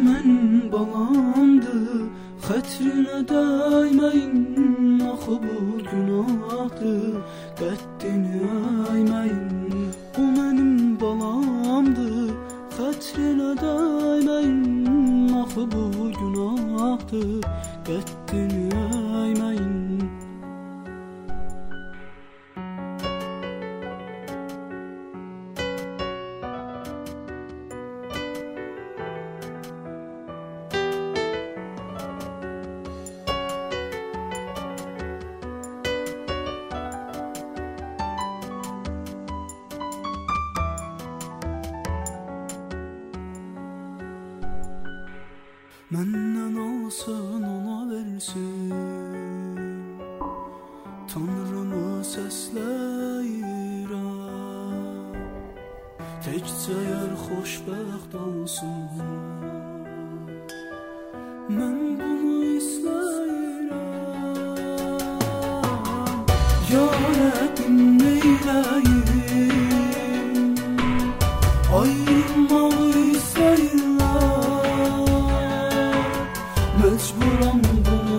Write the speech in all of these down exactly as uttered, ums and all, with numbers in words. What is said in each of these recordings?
mənim balamdı, xətrinə dəyməyin, axı bu günahdır, qəddini əyməyin. O mənim balamdı, xətrinə dəyməyin, axı bu günahdır, qəddini əyməyin. Məndən alsın, ona versin, Tanrımı səsləyirəm, təkcə yar xoşbəxt olsun. Mən bunu istəyirəm, ya Rəbbim neyləyim, ayrılmağı istəyirəm, mecburam bunu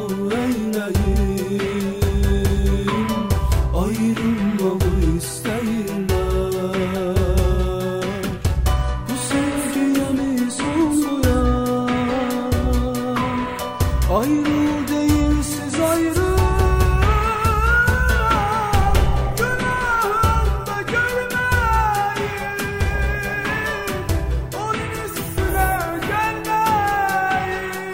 eyleyim, ayrılmağı istəyirlər. Bu sevgiyə mi son qoyar, ayrıl deyilsiz ayrı. Günahımda görməyim, onun üstüne gelməyim.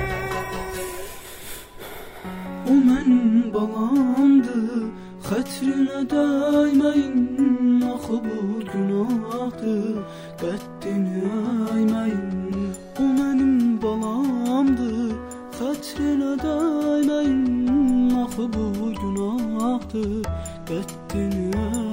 O mənim balamdı, xətrinə dəyməyin, axı bu günahdır, qəddini əyməyin. O mənim balamdı, xətrinə dəyməyin, axı bu günahdır, qəddini əyməyin.